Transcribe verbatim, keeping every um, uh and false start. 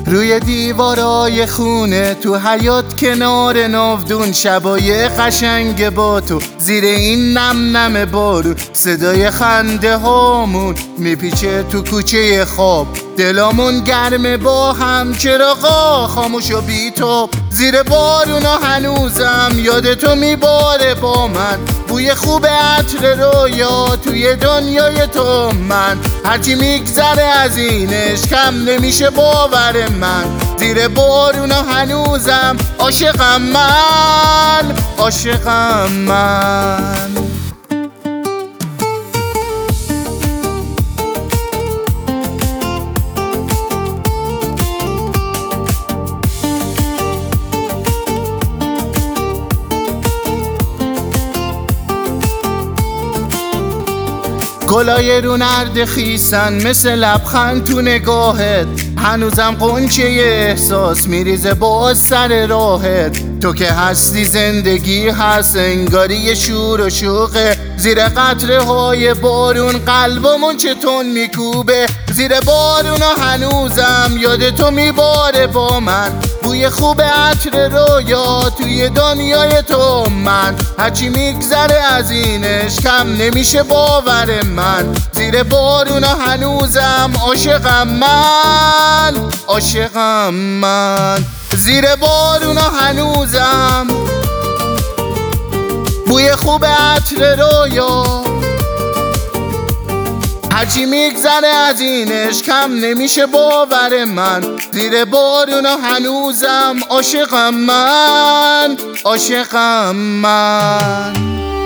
روی دیوارای خونه، تو حیاط کنار ناودون، شبای قشنگ با تو زیر این نم نم بارون، صدای خنده هامون میپیچه تو کوچه خواب، دلامون گرمه با هم، چراغا خاموش و بی تو، زیر بارونا هنوزم یاد تو میباره با من، بوی خوب عطر رویا توی دنیای تو من، هرچی میگذره از اینش کم نمیشه باور من، زیر بارونا هنوزم عاشقم من، عاشقم من. گلای رو نرد خیسن مثل لبخند تو نگاهت، هنوزم قنچه احساس میریزه باز سر راهت، تو که هستی زندگی هست، انگاری شور و شوقه، زیر قطره های بارون قلبمون چتون میکوبه، زیر بارونا هنوزم یاد تو میباره با من، بوی خوب عطر رویا توی دنیای تو من، هرچی میگذره از اینش کم نمیشه باور من، زیر بارونا هنوزم عاشقم من، عاشقم من. زیر بارونا هنوزم بوی خوب عطر رویا، هرچی میگذره از اینش کم نمیشه باور من، زیر بارونا هنوزم عاشقم من، عاشقم من.